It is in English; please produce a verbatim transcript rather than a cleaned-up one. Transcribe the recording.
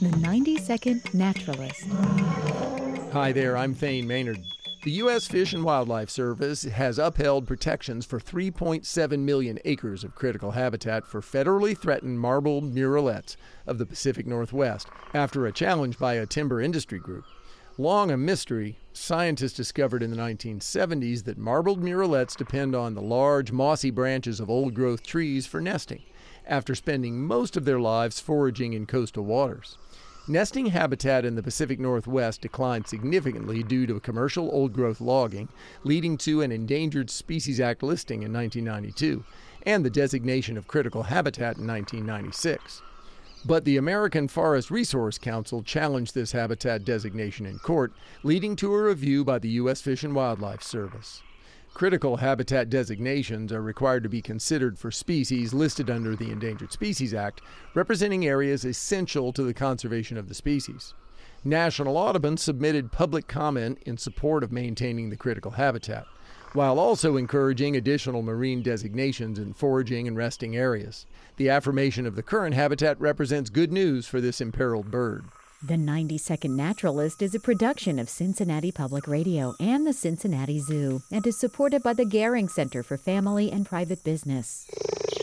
The ninety second Naturalist. Hi there, I'm Thane Maynard. The U S Fish and Wildlife Service has upheld protections for three point seven million acres of critical habitat for federally threatened marbled murrelets of the Pacific Northwest after a challenge by a timber industry group. Long a mystery, scientists discovered in the nineteen seventies that marbled murrelets depend on the large, mossy branches of old-growth trees for nesting, after spending most of their lives foraging in coastal waters. Nesting habitat in the Pacific Northwest declined significantly due to commercial old-growth logging, leading to an Endangered Species Act listing in nineteen ninety-two and the designation of critical habitat in nineteen ninety-six. But the American Forest Resource Council challenged this habitat designation in court, leading to a review by the U S Fish and Wildlife Service. Critical habitat designations are required to be considered for species listed under the Endangered Species Act, representing areas essential to the conservation of the species. National Audubon submitted public comment in support of maintaining the critical habitat, while also encouraging additional marine designations in foraging and resting areas. The affirmation of the current habitat represents good news for this imperiled bird. The ninety second Naturalist is a production of Cincinnati Public Radio and the Cincinnati Zoo and is supported by the Gehring Center for Family and Private Business.